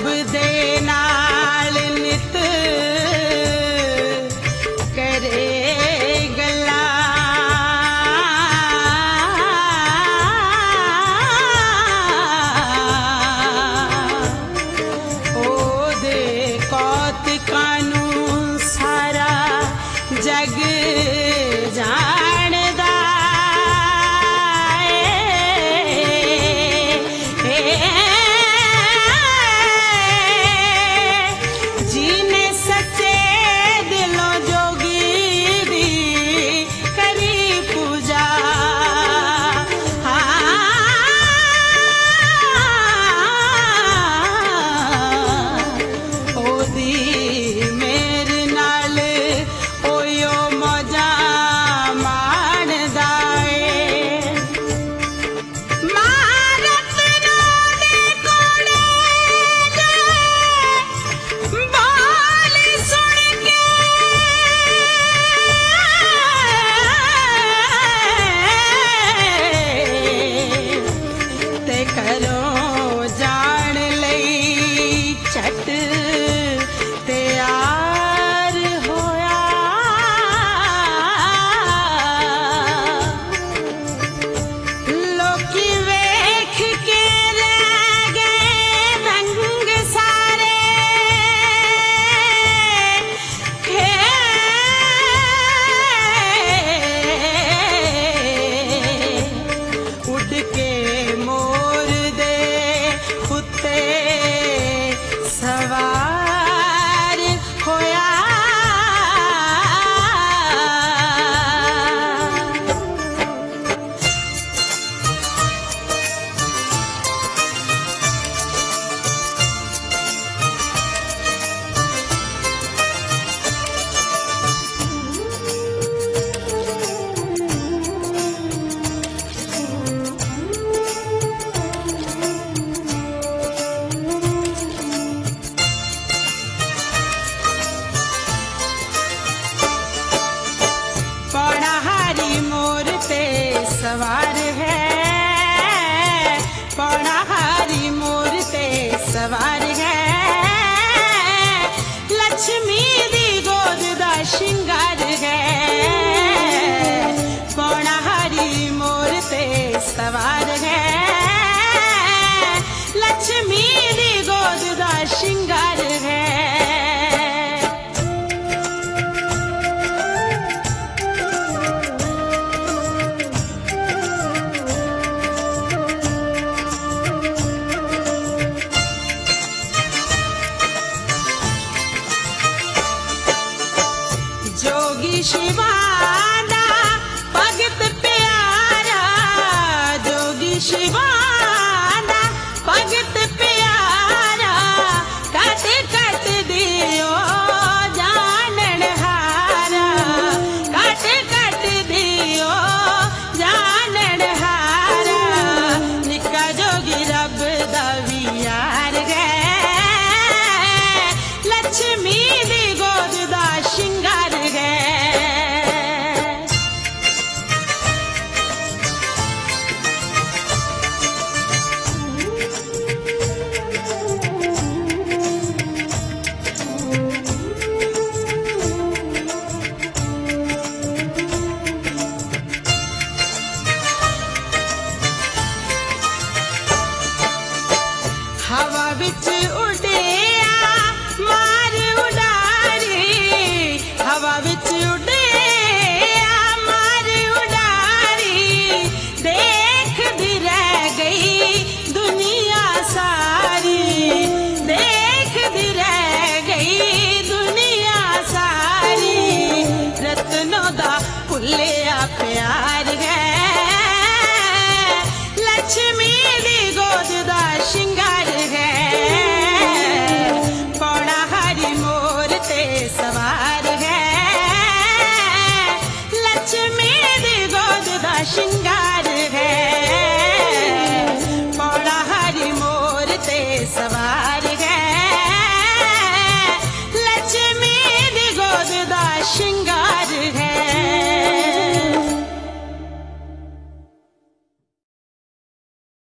दे नाल नित करे गल्ला ओदे कौतकां नूं सारा जग जानदा जीने सच्चे दिलों जोगी दी करी पूजा ओदी मेरे नाल ओयो मौजा माणदा ए मारत दे कोले बोल सुन के ते करो जान लई झट तैयार होया लोकी वेख के रह गए रंग सारे उड़ के मोर दे उत्ते सवार होया पौड़ा हारी मोर ते सवार है पौड़ा हारी मोर ते सवार है लक्ष्मी दी गोद दा शिंगार है पौड़ा हारी मोर ते सवार है लक्ष्मी दी गोद दा शिंगार है